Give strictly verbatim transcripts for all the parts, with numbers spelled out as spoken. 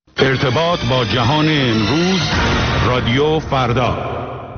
ارتباط با جهان امروز، رادیو فردا.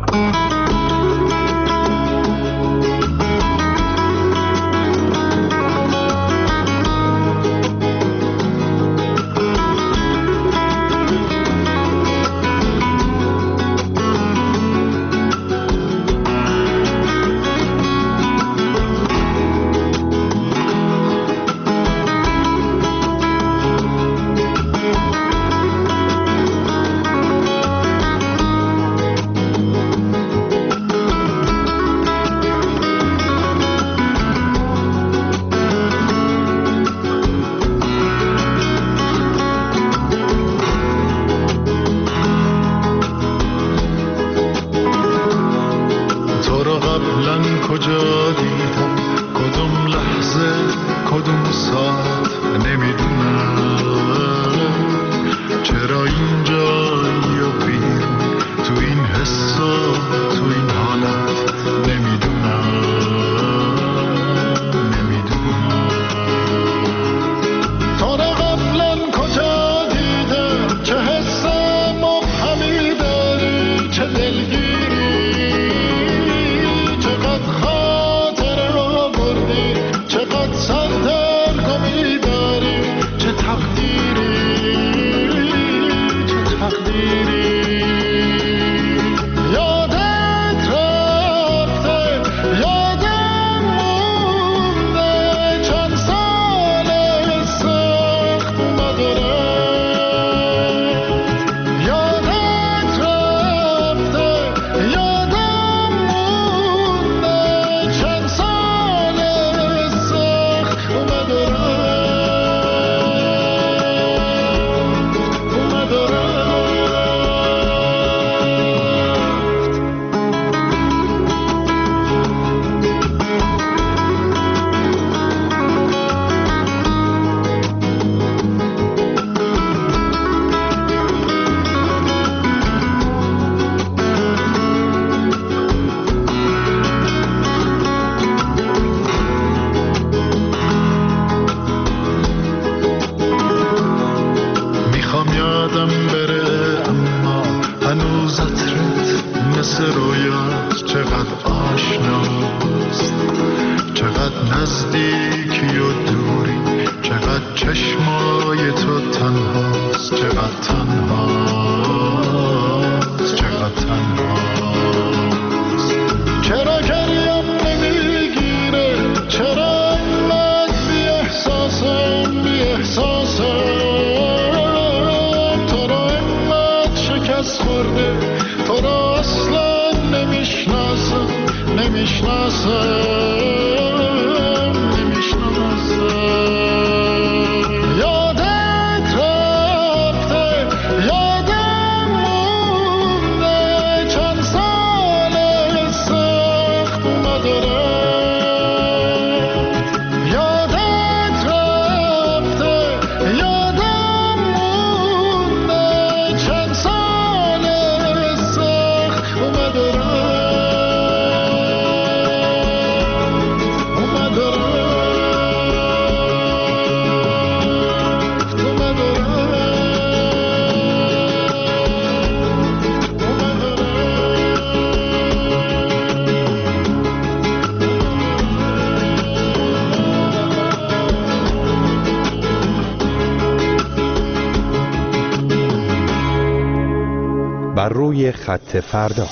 بر روی خط فردا.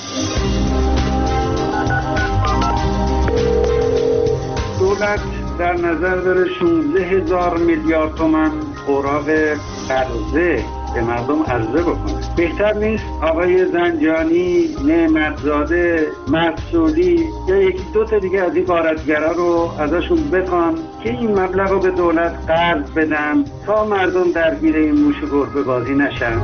دولت در نظر داره شانزده هزار میلیارد تومان اوراق قرضه به مردم عرضه بکنه. بهتر نیست آقای زنجانی، نعمتزاده، مسئولی یا یکی دو تا دیگه از این غارتگرا رو ازشون بخوان که این مبلغ رو به دولت قرض بدن تا مردم درگیر این موش گربه بازی نشن؟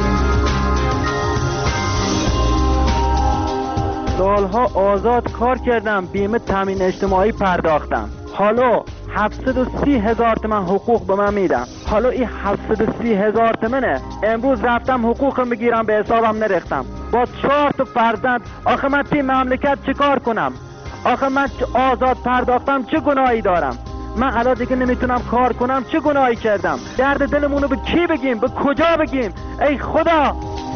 سالها آزاد کار کردم، بیمه تامین اجتماعی پرداختم، حالا هفتصد و سی هزار تومن حقوق به من میدم. حالا این هفتصد و سی هزار تومنه، امروز رفتم حقوقم بگیرم به حسابم نرختم با چهار تا فرزند. آخه من توی مملکت چه کار کنم؟ آخه من آزاد پرداختم چه گناهی دارم؟ من الان دیگه نمیتونم کار کنم. چه گناهی کردم؟ درد دلمونو به کی بگیم؟ به کجا بگیم؟ ای خدا.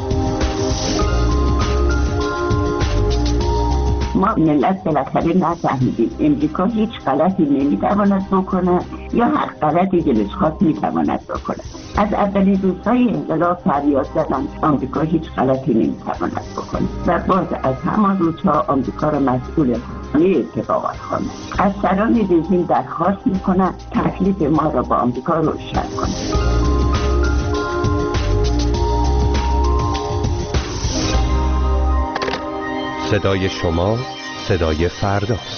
ما ملت بالاخره نفهمیدیم امریکا هیچ غلطی نمیتواند بکنه یا هر غلطی دلش خواست میتواند بکنه. از اولین روزهای انقلاب فریاد زدن آمریکا هیچ غلطی نمیتواند بکنه و باز از همان روزها آمریکا را مسئول همه اتفاقات خواند. از سران رژیم درخواست میکنند تکلیف ما را با آمریکا روشن کنند. صدای شما صدای فرداست.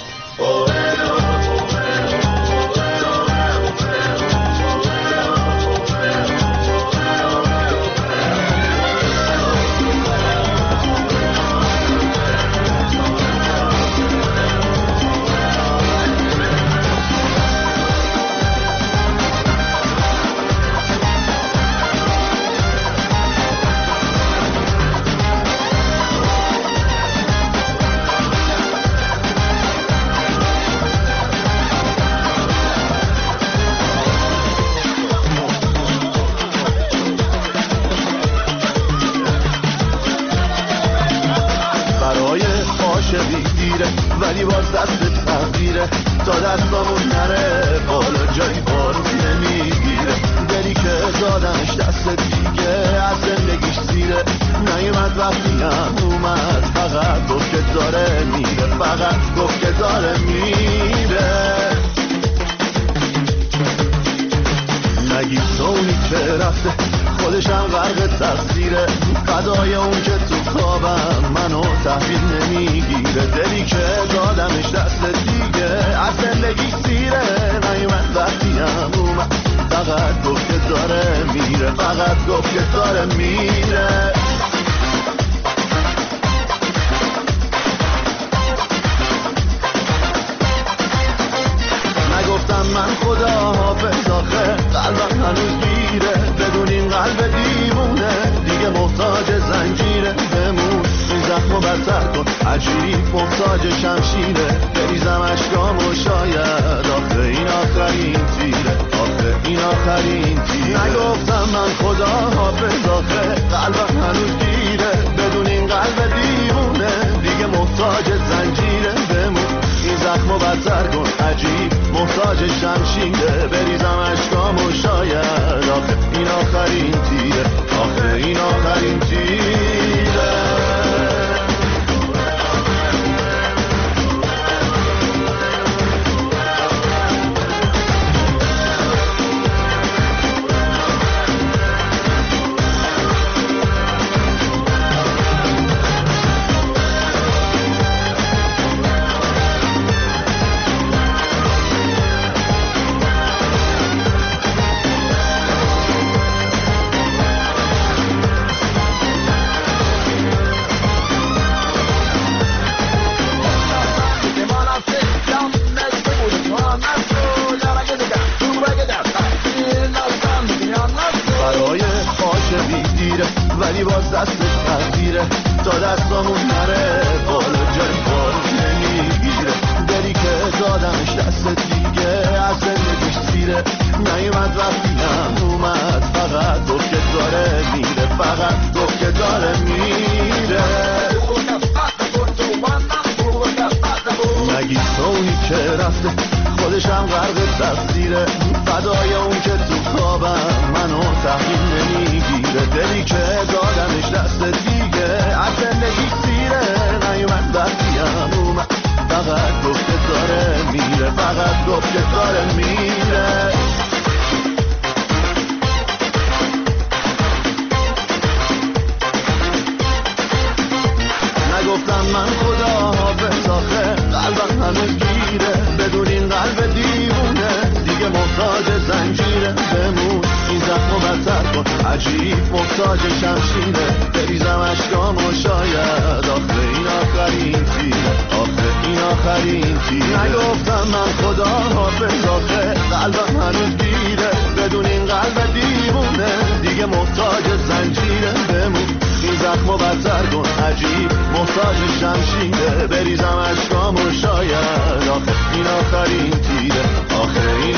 ولی باز دست تغییره تا دستامون نره بالا جایی بارون نمیگیره. دلی که دادمش دست دیگه از زندگیش زیره نیومد وقتی هم اومد فقط گفت که داره میره فقط گفت که داره میره. نگی سونی که رفته خودشم غرق تقصیره فدای اون که تو خوابم منو تحویل نمیگیره. دلی که دادمش دست دیگه از زندگی سیره نیومد وقتی هم اومد فقط گفت که داره میره فقط گفت که داره میره. نگفتم من خدا حافظ آخه قلبم هنوز گیره بدون این قلب دیوونه دیگه محتاج زنجیره. بمون این زخمو بدتر کن عجیب محتاج شمشیره بریزم اشکامو شاید آخه این آخرین تیره آخه این آخرین تیره. نگفتم من خدا حافظ آخه قلبم هنوز گیره بدون این قلب دیوونه دیگه محتاج زنجیره. بمون این زخمو بدتر کن عجیب محتاج شمشیره بریزم اشکامو شاید آخه این آخرین تیره آخه این آخرین تیره. ولی باز دستش تغییره تا دستامون نره بالا جایی بارون نمیگیره. دلی که دادمش دست دیگه از زندگیش سیره نیومد وقتی هم اومد فقط گفت که داره میره فقط گفت که داره میره. نگی سونی که رفته خودشم غرق تقصیره فدای اون که تو خوابم منو تحویل نمیگیره. دلی که دادمش دست دیگه از زندگی سیره نیومد وقتی هم اومد فقط گفت که داره میره فقط گفت که داره میره. نگفتم من خدا حافظ آخه قلبم هنوز گیره بدون این قلب دیوونه دیگه محتاج زنجیره. بمون این زخمو بدتر کن عجیب محتاج شمشیره بریزم اشکامو شاید آخه این آخرین تیره آخه این آخرین تیره. نگفتم من خدا حافظ آخه قلبم هنوز گیره بدون این قلب دیوونه دیگه محتاج زنجیره. بمون این زخمو بدتر کن عجیب محتاج شمشیره بریزم اشکامو شاید آخه این آخرین تیره آخه این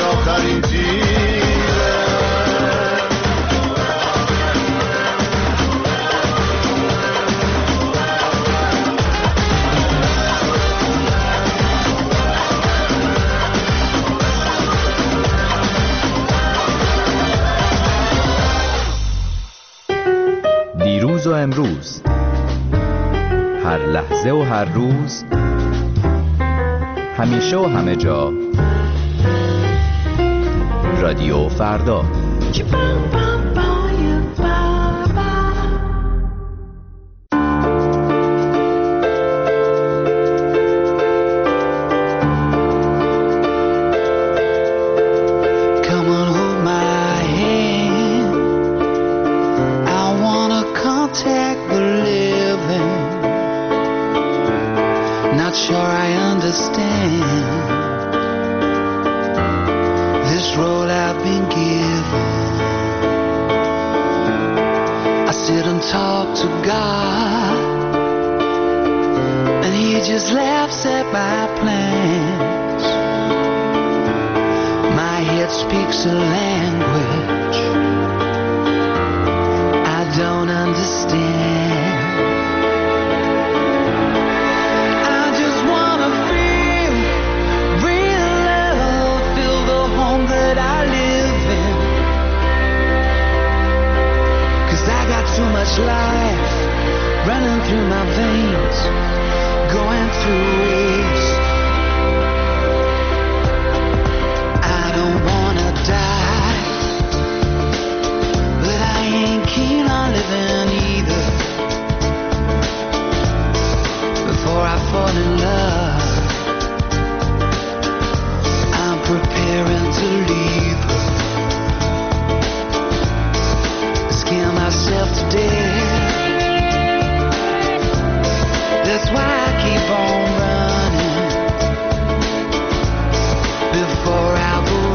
امروز، هر لحظه و هر روز، همیشه و همه جا، رادیو فردا.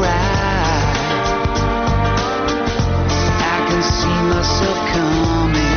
Myself coming